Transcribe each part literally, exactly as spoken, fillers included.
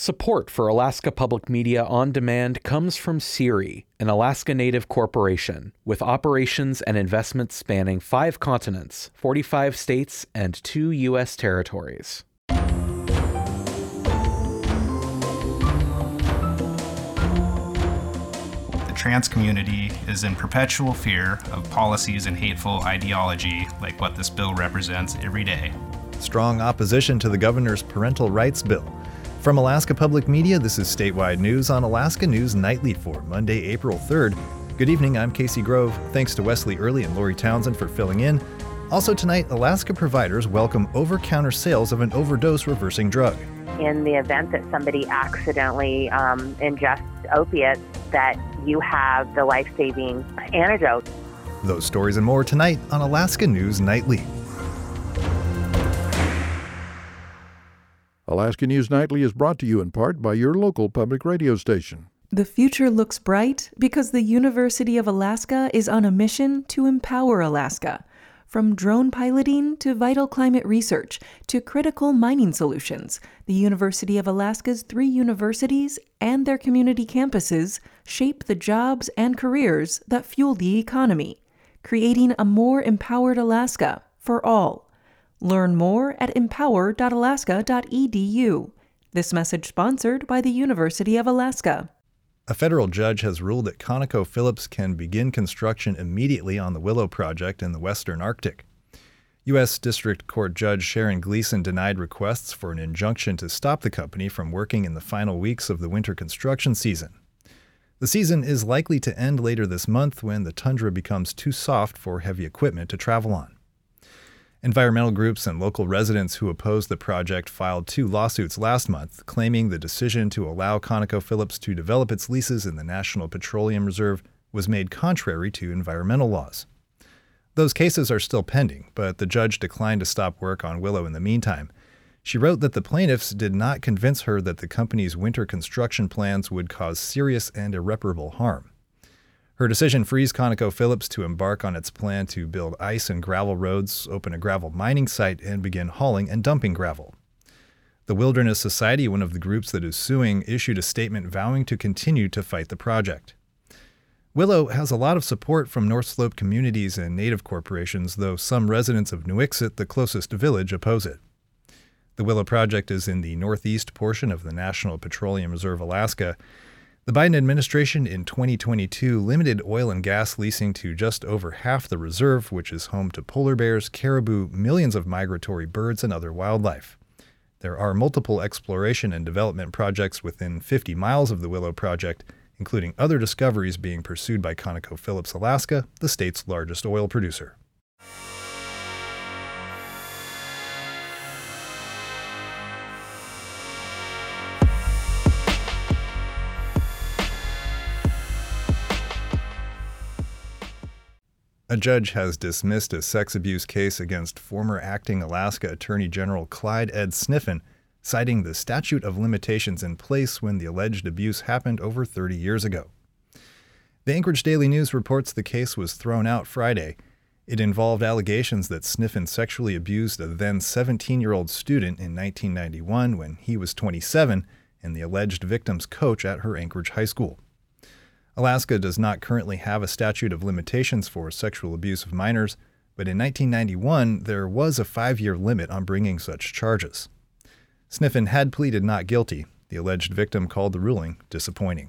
Support for Alaska Public Media on Demand comes from SERI, an Alaska Native corporation with operations and investments spanning five continents, forty-five states, and two U S territories. The trans community is in perpetual fear of policies and hateful ideology like what this bill represents every day. Strong opposition to the governor's parental rights bill. From Alaska Public Media, this is Statewide News on Alaska News Nightly for Monday, April third. Good evening, I'm Casey Grove. Thanks to Wesley Early and Lori Townsend for filling in. Also tonight, Alaska providers welcome over-counter sales of an overdose reversing drug. In the event that somebody accidentally um, ingests opiates, that you have the life-saving antidote. Those stories and more tonight on Alaska News Nightly. Alaska News Nightly is brought to you in part by your local public radio station. The future looks bright because the University of Alaska is on a mission to empower Alaska. From drone piloting to vital climate research to critical mining solutions, the University of Alaska's three universities and their community campuses shape the jobs and careers that fuel the economy, creating a more empowered Alaska for all. Learn more at empower dot alaska dot e d u. This message sponsored by the University of Alaska. A federal judge has ruled that ConocoPhillips can begin construction immediately on the Willow project in the western Arctic. U S. District Court Judge Sharon Gleason denied requests for an injunction to stop the company from working in the final weeks of the winter construction season. The season is likely to end later this month when the tundra becomes too soft for heavy equipment to travel on. Environmental groups and local residents who opposed the project filed two lawsuits last month, claiming the decision to allow ConocoPhillips to develop its leases in the National Petroleum Reserve was made contrary to environmental laws. Those cases are still pending, but the judge declined to stop work on Willow in the meantime. She wrote that the plaintiffs did not convince her that the company's winter construction plans would cause serious and irreparable harm. Her decision frees ConocoPhillips to embark on its plan to build ice and gravel roads, open a gravel mining site, and begin hauling and dumping gravel. The Wilderness Society, one of the groups that is suing, issued a statement vowing to continue to fight the project. Willow has a lot of support from North Slope communities and native corporations, though some residents of Nuiqsut, the closest village, oppose it. The Willow project is in the northeast portion of the National Petroleum Reserve, Alaska. The Biden administration in twenty twenty-two limited oil and gas leasing to just over half the reserve, which is home to polar bears, caribou, millions of migratory birds, and other wildlife. There are multiple exploration and development projects within fifty miles of the Willow project, including other discoveries being pursued by ConocoPhillips Alaska, the state's largest oil producer. A judge has dismissed a sex abuse case against former acting Alaska Attorney General Clyde Ed Sniffen, citing the statute of limitations in place when the alleged abuse happened over thirty years ago. The Anchorage Daily News reports the case was thrown out Friday. It involved allegations that Sniffen sexually abused a then seventeen-year-old student in nineteen ninety-one when he was twenty-seven and the alleged victim's coach at her Anchorage high school. Alaska does not currently have a statute of limitations for sexual abuse of minors, but in nineteen ninety-one, there was a five-year limit on bringing such charges. Sniffen had pleaded not guilty. The alleged victim called the ruling disappointing.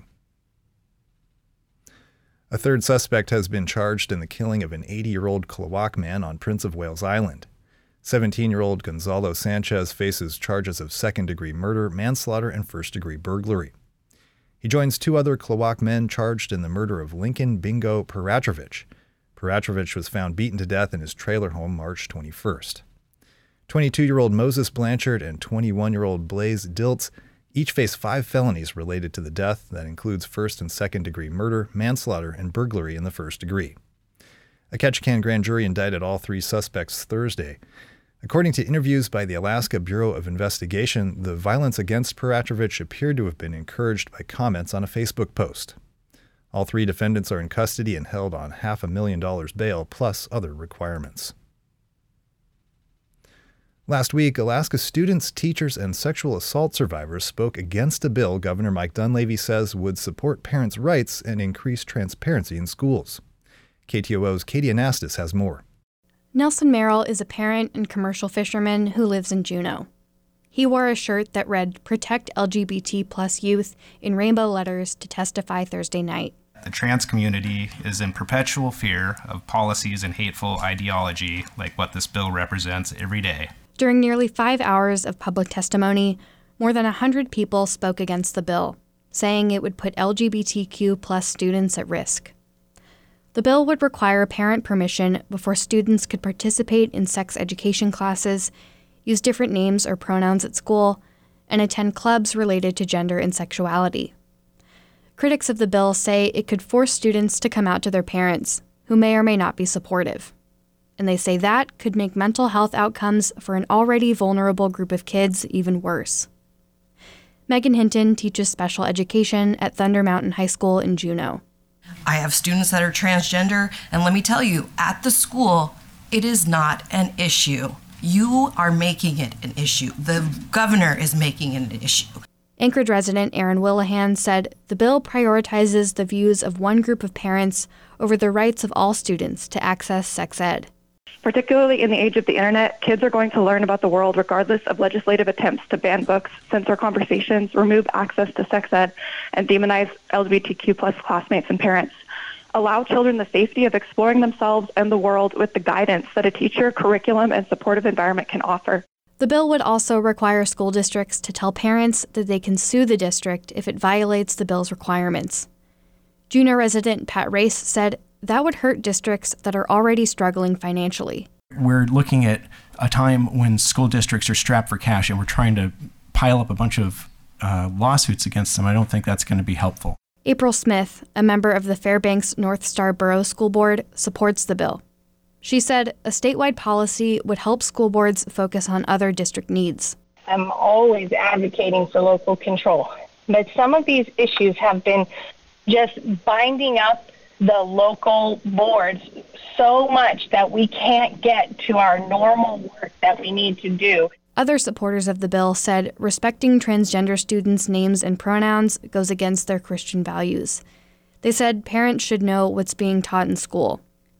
A third suspect has been charged in the killing of an eighty-year-old Klawak man on Prince of Wales Island. seventeen-year-old Gonzalo Sanchez faces charges of second-degree murder, manslaughter, and first-degree burglary. He joins two other Klawak men charged in the murder of Lincoln Bingo Peratrovich. Peratrovich was found beaten to death in his trailer home March twenty-first. twenty-two-year-old Moses Blanchard and twenty-one-year-old Blaze Diltz each face five felonies related to the death that includes first and second-degree murder, manslaughter, and burglary in the first degree. A Ketchikan grand jury indicted all three suspects Thursday. According to interviews by the Alaska Bureau of Investigation, the violence against Peratrovich appeared to have been encouraged by comments on a Facebook post. All three defendants are in custody and held on half a million dollars bail plus other requirements. Last week, Alaska students, teachers, and sexual assault survivors spoke against a bill Governor Mike Dunleavy says would support parents' rights and increase transparency in schools. K T O O's Katie Anastas has more. Nelson Merrill is a parent and commercial fisherman who lives in Juneau. He wore a shirt that read, "Protect L G B T plus youth" in rainbow letters to testify Thursday night. The trans community is in perpetual fear of policies and hateful ideology like what this bill represents every day. During nearly five hours of public testimony, more than one hundred people spoke against the bill, saying it would put L G B T Q plus students at risk. The bill would require parent permission before students could participate in sex education classes, use different names or pronouns at school, and attend clubs related to gender and sexuality. Critics of the bill say it could force students to come out to their parents, who may or may not be supportive. And they say that could make mental health outcomes for an already vulnerable group of kids even worse. Megan Hinton teaches special education at Thunder Mountain High School in Juneau. I have students that are transgender, and let me tell you, at the school, it is not an issue. You are making it an issue. The governor is making it an issue. Anchorage resident Aaron Willihan said the bill prioritizes the views of one group of parents over the rights of all students to access sex ed. Particularly in the age of the internet, kids are going to learn about the world regardless of legislative attempts to ban books, censor conversations, remove access to sex ed, and demonize L G B T Q plus classmates and parents. Allow children the safety of exploring themselves and the world with the guidance that a teacher, curriculum, and supportive environment can offer. The bill would also require school districts to tell parents that they can sue the district if it violates the bill's requirements. Juneau resident Pat Race said that would hurt districts that are already struggling financially. We're looking at a time when school districts are strapped for cash and we're trying to pile up a bunch of uh, lawsuits against them. I don't think that's going to be helpful. April Smith, a member of the Fairbanks North Star Borough School Board, supports the bill. She said a statewide policy would help school boards focus on other district needs. I'm always advocating for local control, but some of these issues have been just binding up the local boards so much that we can't get to our normal work that we need to do. Other supporters of the bill said respecting transgender students' names and pronouns goes against their Christian values. They said parents should know what's being taught in school.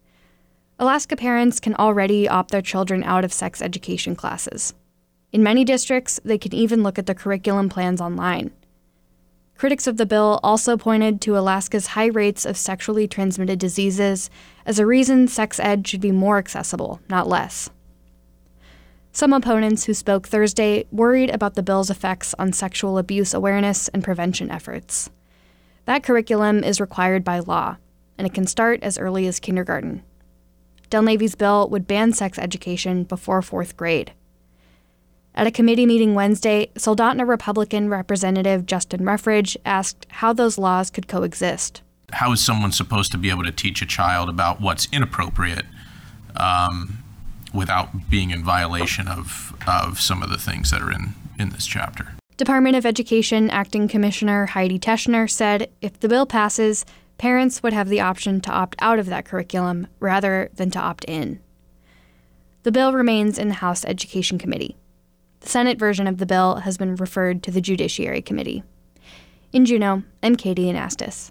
Alaska parents can already opt their children out of sex education classes. In many districts, they can even look at the curriculum plans online. Critics of the bill also pointed to Alaska's high rates of sexually transmitted diseases as a reason sex ed should be more accessible, not less. Some opponents who spoke Thursday worried about the bill's effects on sexual abuse awareness and prevention efforts. That curriculum is required by law, and it can start as early as kindergarten. Dunleavy's bill would ban sex education before fourth grade. At a committee meeting Wednesday, Soldotna Republican Representative Justin Ruffridge asked how those laws could coexist. How is someone supposed to be able to teach a child about what's inappropriate um, without being in violation of, of some of the things that are in, in this chapter? Department of Education Acting Commissioner Heidi Teschner said if the bill passes, parents would have the option to opt out of that curriculum rather than to opt in. The bill remains in the House Education Committee. The Senate version of the bill has been referred to the Judiciary Committee. In Juneau, I'm Katie Anastas.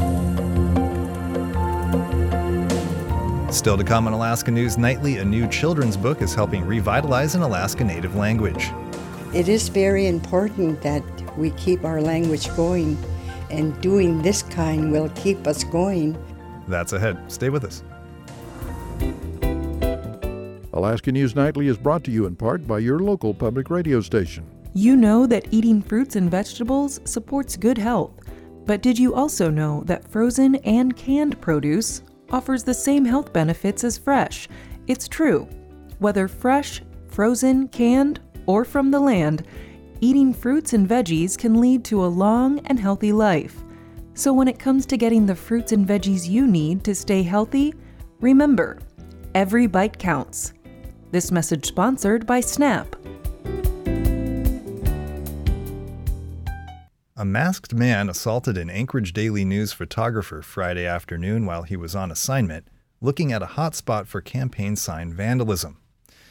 Still to come on Alaska News Nightly, a new children's book is helping revitalize an Alaska Native language. It is very important that we keep our language going, and doing this kind will keep us going. That's ahead. Stay with us. Alaska News Nightly is brought to you in part by your local public radio station. You know that eating fruits and vegetables supports good health, but did you also know that frozen and canned produce offers the same health benefits as fresh? It's true. Whether fresh, frozen, canned, or from the land, eating fruits and veggies can lead to a long and healthy life. So when it comes to getting the fruits and veggies you need to stay healthy, remember, every bite counts. This message sponsored by Snap. A masked man assaulted an Anchorage Daily News photographer Friday afternoon while he was on assignment, looking at a hotspot for campaign sign vandalism.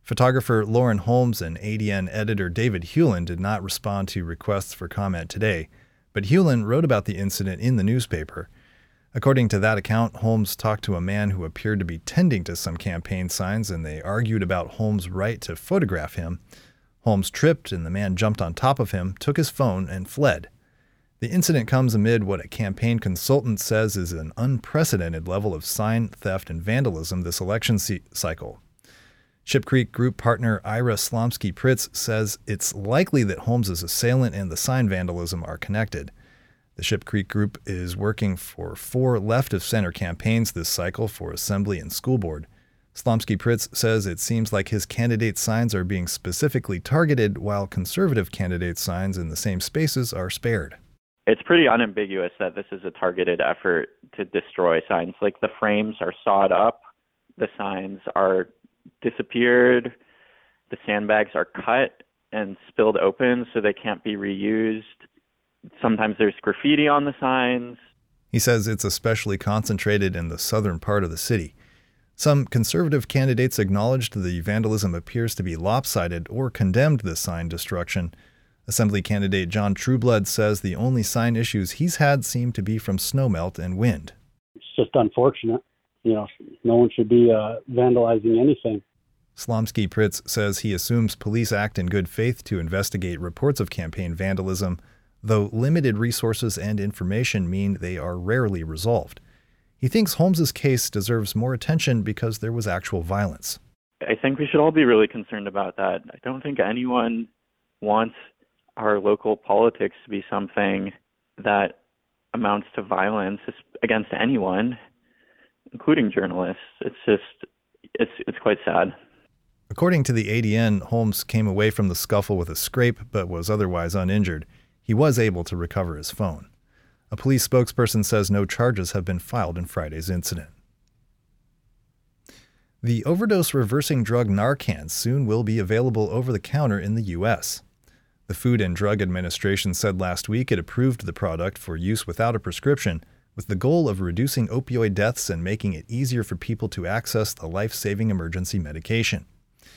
Photographer Lauren Holmes and A D N editor David Hewlin did not respond to requests for comment today, but Hewlin wrote about the incident in the newspaper. According to that account, Holmes talked to a man who appeared to be tending to some campaign signs, and they argued about Holmes' right to photograph him. Holmes tripped, and the man jumped on top of him, took his phone, and fled. The incident comes amid what a campaign consultant says is an unprecedented level of sign theft and vandalism this election c- cycle. Ship Creek Group partner Ira Slomski-Pritz says it's likely that Holmes' assailant and the sign vandalism are connected. The Ship Creek Group is working for four left-of-center campaigns this cycle for Assembly and School Board. Slomski-Pritz says it seems like his candidate signs are being specifically targeted, while conservative candidate signs in the same spaces are spared. It's pretty unambiguous that this is a targeted effort to destroy signs. Like, the frames are sawed up, the signs are disappeared, the sandbags are cut and spilled open so they can't be reused. Sometimes there's graffiti on the signs. He says it's especially concentrated in the southern part of the city. Some conservative candidates acknowledged the vandalism appears to be lopsided or condemned the sign destruction. Assembly candidate John Trueblood says the only sign issues he's had seem to be from snowmelt and wind. It's just unfortunate. You know, no one should be uh, vandalizing anything. Slomski-Pritz says he assumes police act in good faith to investigate reports of campaign vandalism, though limited resources and information mean they are rarely resolved. He thinks Holmes's case deserves more attention because there was actual violence. I think we should all be really concerned about that. I don't think anyone wants our local politics to be something that amounts to violence against anyone, including journalists. It's just, it's it's quite sad. According to the A D N, Holmes came away from the scuffle with a scrape but was otherwise uninjured. He was able to recover his phone. A police spokesperson says no charges have been filed in Friday's incident. The overdose reversing drug Narcan soon will be available over the counter in the U S. The Food and Drug Administration said last week it approved the product for use without a prescription, with the goal of reducing opioid deaths and making it easier for people to access the life-saving emergency medication.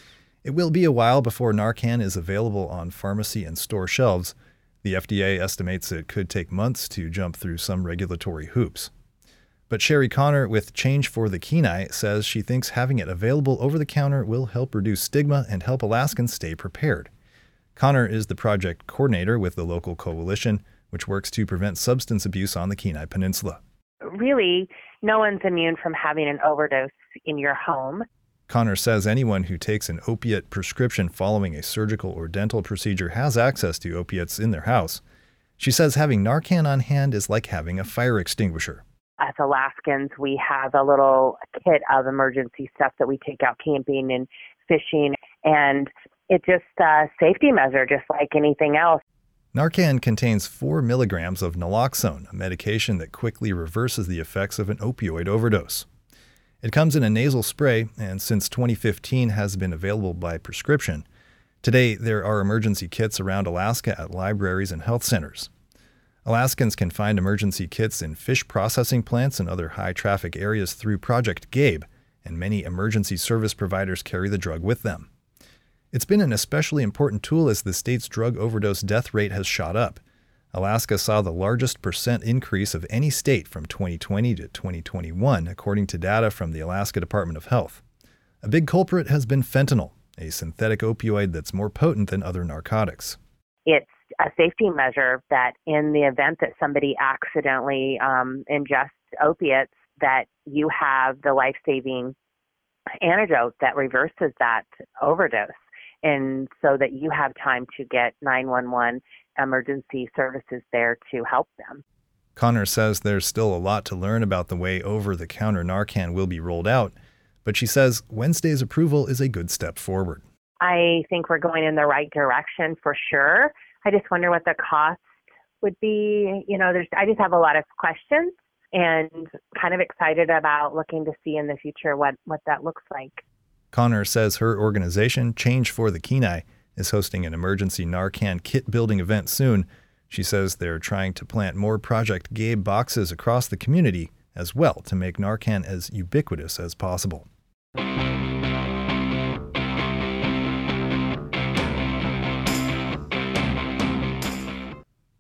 It will be a while before Narcan is available on pharmacy and store shelves. The F D A estimates it could take months to jump through some regulatory hoops. But Sherry Connor with Change for the Kenai says she thinks having it available over the counter will help reduce stigma and help Alaskans stay prepared. Connor is the project coordinator with the local coalition, which works to prevent substance abuse on the Kenai Peninsula. Really, no one's immune from having an overdose in your home. Connor says anyone who takes an opiate prescription following a surgical or dental procedure has access to opiates in their house. She says having Narcan on hand is like having a fire extinguisher. As Alaskans, we have a little kit of emergency stuff that we take out camping and fishing, and it's just a safety measure, just like anything else. Narcan contains four milligrams of naloxone, a medication that quickly reverses the effects of an opioid overdose. It comes in a nasal spray, and since twenty fifteen has been available by prescription. Today, there are emergency kits around Alaska at libraries and health centers. Alaskans can find emergency kits in fish processing plants and other high-traffic areas through Project Gabe, and many emergency service providers carry the drug with them. It's been an especially important tool as the state's drug overdose death rate has shot up. Alaska saw the largest percent increase of any state from twenty twenty to twenty twenty-one, according to data from the Alaska Department of Health. A big culprit has been fentanyl, a synthetic opioid that's more potent than other narcotics. It's a safety measure that in the event that somebody accidentally um, ingests opiates, that you have the life-saving antidote that reverses that overdose. And so that you have time to get nine one one emergency services there to help them. Connor says there's still a lot to learn about the way over-the-counter Narcan will be rolled out, but she says Wednesday's approval is a good step forward. I think we're going in the right direction for sure. I just wonder what the cost would be. You know, there's I just have a lot of questions and kind of excited about looking to see in the future what, what that looks like. Connor says her organization, Change for the Kenai, is hosting an emergency Narcan kit building event soon. She says they're trying to plant more Project Gabe boxes across the community as well to make Narcan as ubiquitous as possible.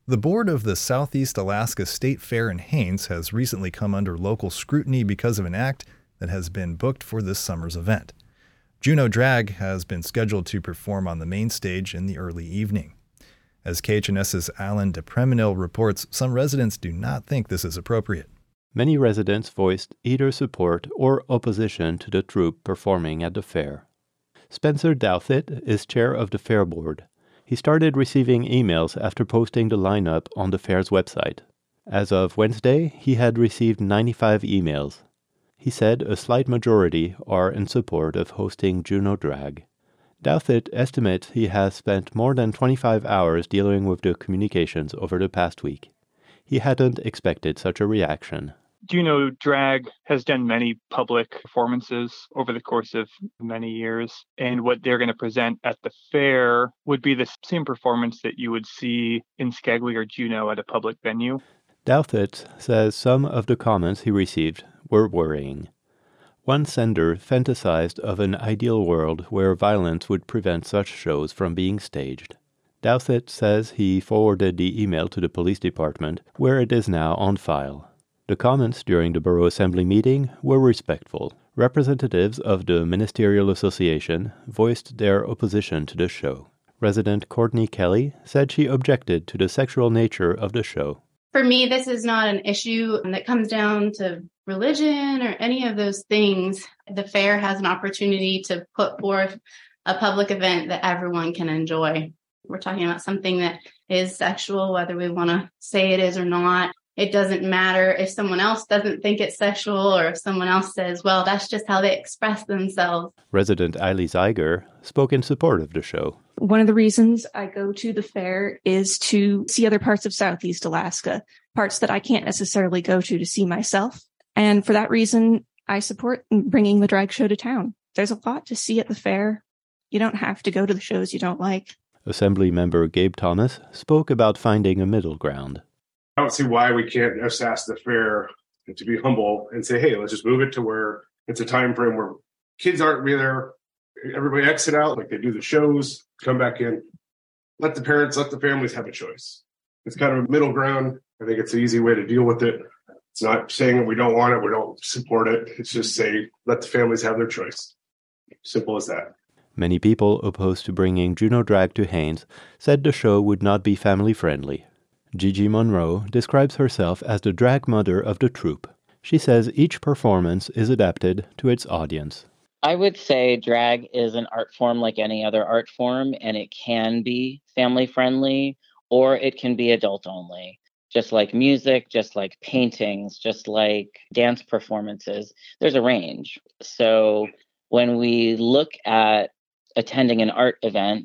The board of the Southeast Alaska State Fair in Haines has recently come under local scrutiny because of an act that has been booked for this summer's event. Juneau Drag has been scheduled to perform on the main stage in the early evening. As K H N S's Alan DePreminil reports, some residents do not think this is appropriate. Many residents voiced either support or opposition to the troupe performing at the fair. Spencer Douthit is chair of the fair board. He started receiving emails after posting the lineup on the fair's website. As of Wednesday, he had received ninety-five emails. He said a slight majority are in support of hosting Juneau Drag. Douthit estimates he has spent more than twenty-five hours dealing with the communications over the past week. He hadn't expected such a reaction. Juneau Drag has done many public performances over the course of many years, and what they're going to present at the fair would be the same performance that you would see in Skagway or Juneau at a public venue. Douthit says some of the comments he received were worrying. One sender fantasized of an ideal world where violence would prevent such shows from being staged. Douthit says he forwarded the email to the police department, where it is now on file. The comments during the Borough Assembly meeting were respectful. Representatives of the Ministerial Association voiced their opposition to the show. Resident Courtney Kelly said she objected to the sexual nature of the show. For me, this is not an issue that comes down to religion or any of those things. The fair has an opportunity to put forth a public event that everyone can enjoy. We're talking about something that is sexual, whether we want to say it is or not. It doesn't matter if someone else doesn't think it's sexual or if someone else says, well, that's just how they express themselves. Resident Eiley Zeiger spoke in support of the show. One of the reasons I go to the fair is to see other parts of Southeast Alaska, parts that I can't necessarily go to to see myself. And for that reason, I support bringing the drag show to town. There's a lot to see at the fair. You don't have to go to the shows you don't like. Assembly member Gabe Thomas spoke about finding a middle ground. I don't see why we can't just ask the fair to be humble and say, hey, let's just move it to where it's a time frame where kids aren't really there. Everybody exit out like they do the shows, come back in. Let the parents, let the families have a choice. It's kind of a middle ground. I think it's an easy way to deal with it. It's not saying we don't want it, we don't support it. It's just say, let the families have their choice. Simple as that. Many people opposed to bringing Juneau Drag to Haines said the show would not be family-friendly. Gigi Monroe describes herself as the drag mother of the troupe. She says each performance is adapted to its audience. I would say drag is an art form like any other art form, and it can be family-friendly or it can be adult-only. Just like music, just like paintings, just like dance performances, there's a range. So when we look at attending an art event,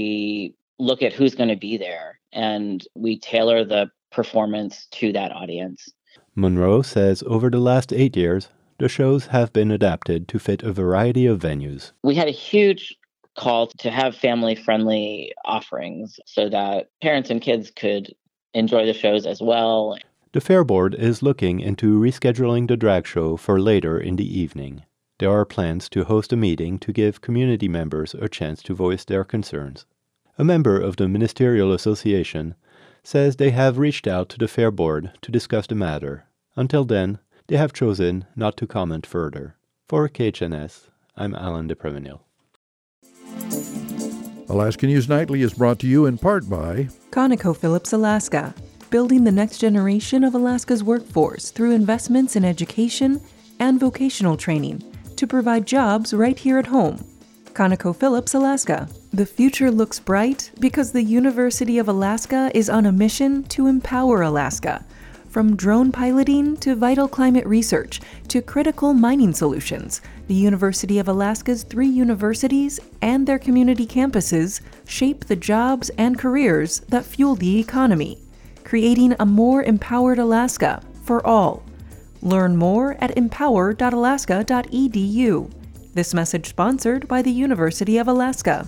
we look at who's going to be there and we tailor the performance to that audience. Monroe says over the last eight years, the shows have been adapted to fit a variety of venues. We had a huge call to have family-friendly offerings so that parents and kids could enjoy the shows as well. The Fair Board is looking into rescheduling the drag show for later in the evening. There are plans to host a meeting to give community members a chance to voice their concerns. A member of the Ministerial Association says they have reached out to the Fair Board to discuss the matter. Until then, they have chosen not to comment further. For K H N S, I'm Alan DePreminil. Alaska News Nightly is brought to you in part by ConocoPhillips Alaska, building the next generation of Alaska's workforce through investments in education and vocational training to provide jobs right here at home. ConocoPhillips Alaska. The future looks bright because the University of Alaska is on a mission to empower Alaska. From drone piloting to vital climate research to critical mining solutions, the University of Alaska's three universities and their community campuses shape the jobs and careers that fuel the economy, creating a more empowered Alaska for all. Learn more at empower dot alaska dot e d u. This message sponsored by the University of Alaska.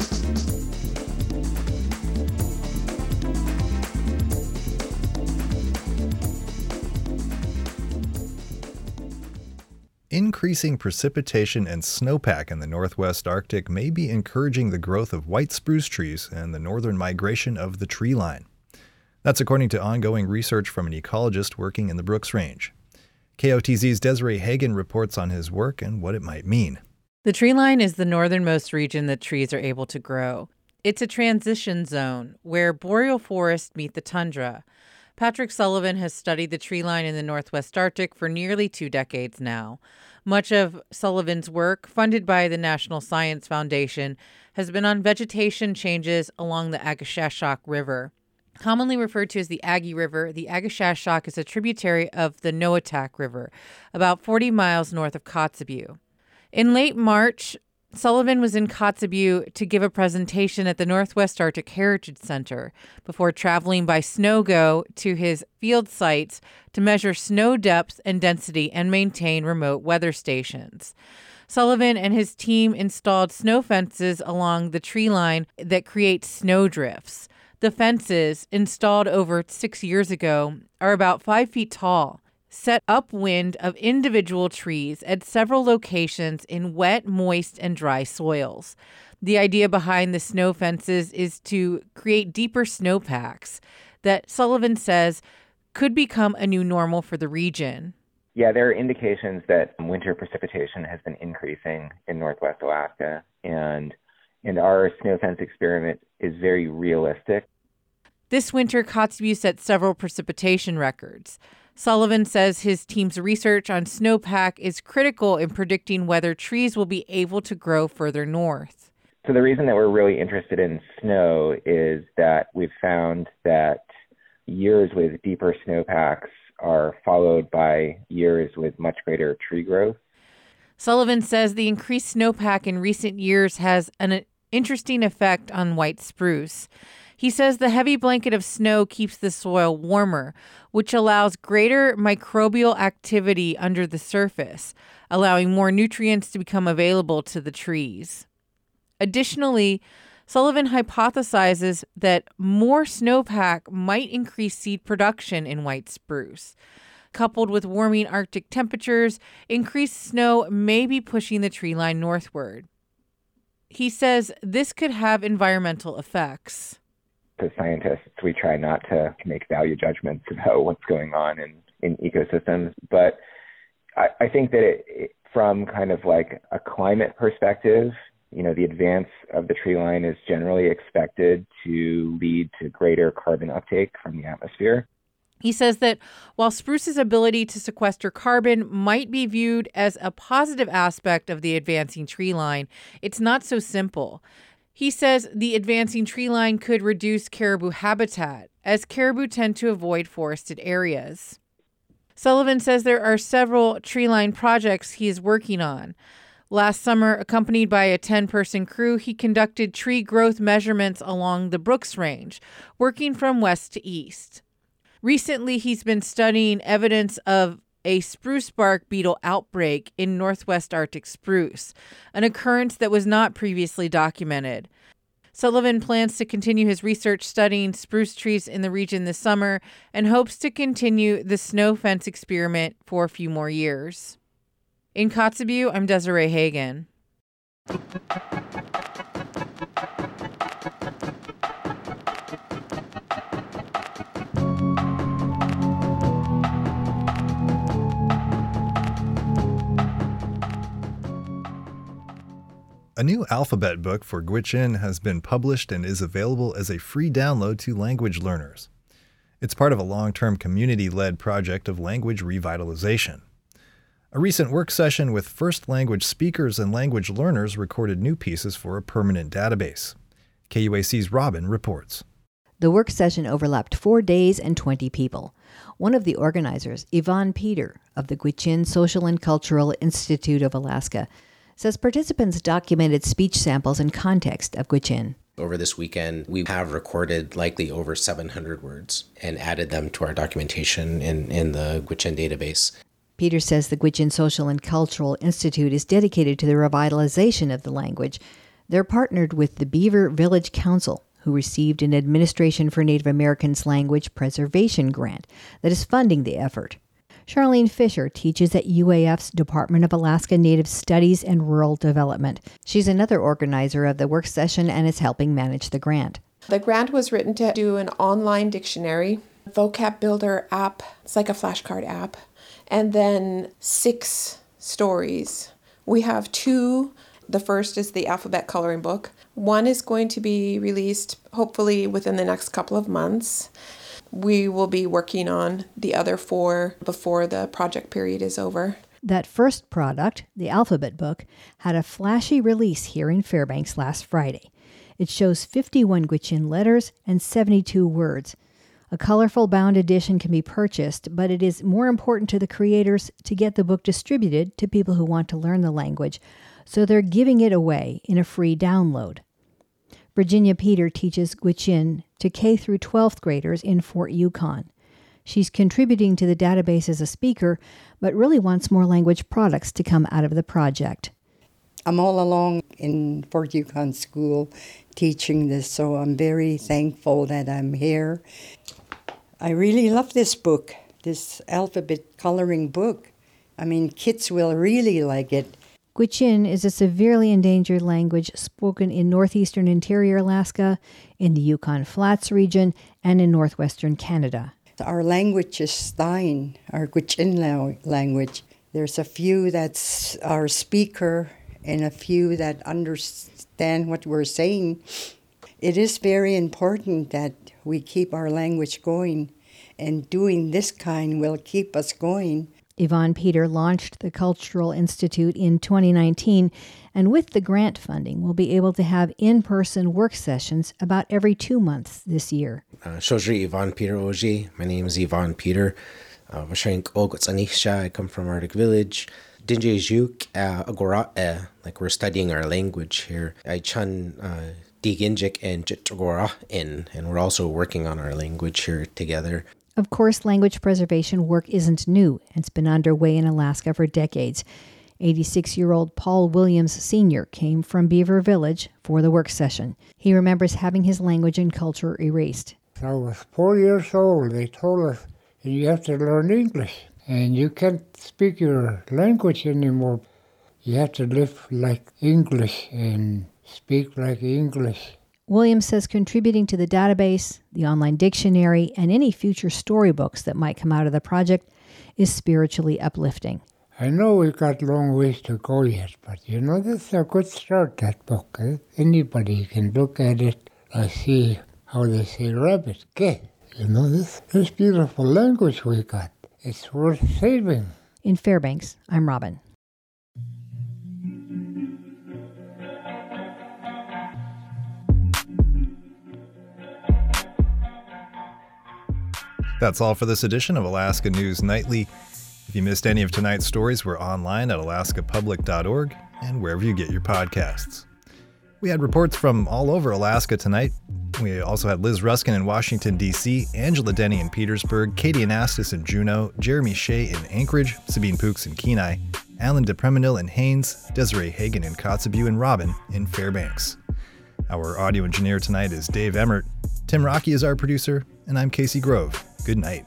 Increasing precipitation and snowpack in the northwest Arctic may be encouraging the growth of white spruce trees and the northern migration of the tree line. That's according to ongoing research from an ecologist working in the Brooks Range. K O T Z's Desiree Hagen reports on his work and what it might mean. The tree line is the northernmost region that trees are able to grow. It's a transition zone where boreal forests meet the tundra. Patrick Sullivan has studied the tree line in the Northwest Arctic for nearly two decades now. Much of Sullivan's work, funded by the National Science Foundation, has been on vegetation changes along the Agashashok River. Commonly referred to as the Aggie River, the Agashashok is a tributary of the Noatak River, about forty miles north of Kotzebue. In late March, Sullivan was in Kotzebue to give a presentation at the Northwest Arctic Heritage Center before traveling by SNOGO to his field sites to measure snow depth and density and maintain remote weather stations. Sullivan and his team installed snow fences along the tree line that create snow drifts. The fences, installed over six years ago, are about five feet tall, set upwind of individual trees at several locations in wet, moist, and dry soils. The idea behind the snow fences is to create deeper snowpacks that Sullivan says could become a new normal for the region. Yeah, there are indications that winter precipitation has been increasing in Northwest Alaska, and and our snow fence experiment is very realistic. This winter, Kotzebue set several precipitation records. Sullivan says his team's research on snowpack is critical in predicting whether trees will be able to grow further north. So the reason that we're really interested in snow is that we've found that years with deeper snowpacks are followed by years with much greater tree growth. Sullivan says the increased snowpack in recent years has an interesting effect on white spruce. He says the heavy blanket of snow keeps the soil warmer, which allows greater microbial activity under the surface, allowing more nutrients to become available to the trees. Additionally, Sullivan hypothesizes that more snowpack might increase seed production in white spruce. Coupled with warming Arctic temperatures, increased snow may be pushing the tree line northward. He says this could have environmental effects. As scientists, we try not to make value judgments about what's going on in, in ecosystems. But I, I think that it, it, from kind of like a climate perspective, you know, the advance of the tree line is generally expected to lead to greater carbon uptake from the atmosphere. He says that while spruce's ability to sequester carbon might be viewed as a positive aspect of the advancing tree line, it's not so simple. He says the advancing tree line could reduce caribou habitat, as caribou tend to avoid forested areas. Sullivan says there are several tree line projects he is working on. Last summer, accompanied by a ten-person crew, he conducted tree growth measurements along the Brooks Range, working from west to east. Recently, he's been studying evidence of a spruce bark beetle outbreak in Northwest Arctic spruce, an occurrence that was not previously documented. Sullivan plans to continue his research studying spruce trees in the region this summer and hopes to continue the snow fence experiment for a few more years. In Kotzebue, I'm Desiree Hagen. A new alphabet book for Gwich'in has been published and is available as a free download to language learners. It's part of a long-term community-led project of language revitalization. A recent work session with first language speakers and language learners recorded new pieces for a permanent database. K U A C's Robin reports. The work session overlapped four days and twenty people. One of the organizers, Yvonne Peter of the Gwich'in Social and Cultural Institute of Alaska, says participants documented speech samples and context of Gwich'in. Over this weekend, we have recorded likely over seven hundred words and added them to our documentation in, in the Gwich'in database. Peter says the Gwich'in Social and Cultural Institute is dedicated to the revitalization of the language. They're partnered with the Beaver Village Council, who received an Administration for Native Americans Language Preservation grant that is funding the effort. Charlene Fisher teaches at U A F's Department of Alaska Native Studies and Rural Development. She's another organizer of the work session and is helping manage the grant. The grant was written to do an online dictionary, vocab builder app, it's like a flashcard app, and then six stories. We have two. The first is the alphabet coloring book. One is going to be released hopefully within the next couple of months. We will be working on the other four before the project period is over. That first product, the alphabet book, had a flashy release here in Fairbanks last Friday. It shows fifty-one Gwich'in letters and seventy-two words. A colorful bound edition can be purchased, but it is more important to the creators to get the book distributed to people who want to learn the language, so they're giving it away in a free download. Virginia Peter teaches Gwich'in to K through twelfth graders in Fort Yukon. She's contributing to the database as a speaker, but really wants more language products to come out of the project. I'm all along in Fort Yukon School teaching this, so I'm very thankful that I'm here. I really love this book, this alphabet coloring book. I mean, kids will really like it. Gwich'in is a severely endangered language spoken in northeastern interior Alaska, in the Yukon Flats region, and in northwestern Canada. Our language is dying, our Gwich'in language. There's a few that's our speaker and a few that understand what we're saying. It is very important that we keep our language going, and doing this kind will keep us going. Yvonne Peter launched the Cultural Institute in twenty nineteen, and with the grant funding, we'll be able to have in-person work sessions about every two months this year. Shojri Yvonne Peter Oji. My name is Yvonne Peter. I come from Arctic Village. Dinjejuk Agora, like we're studying our language here. I chun Diginjik and Jitagora in, and we're also working on our language here together. Of course, language preservation work isn't new. It's been underway in Alaska for decades. eighty-six-year-old Paul Williams Senior came from Beaver Village for the work session. He remembers having his language and culture erased. I was four years old. They told us you have to learn English, and you can't speak your language anymore. You have to live like English and speak like English. Williams says contributing to the database, the online dictionary, and any future storybooks that might come out of the project is spiritually uplifting. I know we've got a long ways to go yet, but you know, this is a good start, that book. Anybody can look at it and see how they say rabbit, ke. You know, this, this beautiful language we got, it's worth saving. In Fairbanks, I'm Robin. That's all for this edition of Alaska News Nightly. If you missed any of tonight's stories, we're online at alaska public dot org and wherever you get your podcasts. We had reports from all over Alaska tonight. We also had Liz Ruskin in Washington, D C, Angela Denny in Petersburg, Katie Anastas in Juneau, Jeremy Shea in Anchorage, Sabine Pooks in Kenai, Alan DePreminil in Haines, Desiree Hagen in Kotzebue, and Robin in Fairbanks. Our audio engineer tonight is Dave Emmert. Tim Rocky is our producer, and I'm Casey Grove. Good night.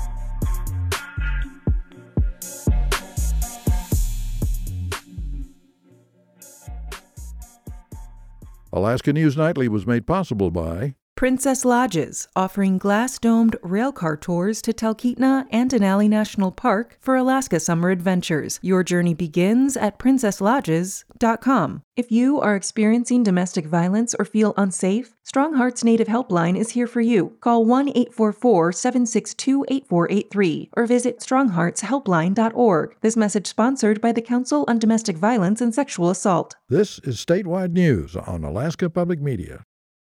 Alaska News Nightly was made possible by Princess Lodges, offering glass-domed railcar tours to Talkeetna and Denali National Park for Alaska summer adventures. Your journey begins at princess lodges dot com. If you are experiencing domestic violence or feel unsafe, Strong Hearts Native Helpline is here for you. Call one eight four four, seven six two, eight four eight three or visit strong hearts helpline dot org. This message sponsored by the Council on Domestic Violence and Sexual Assault. This is Statewide News on Alaska Public Media.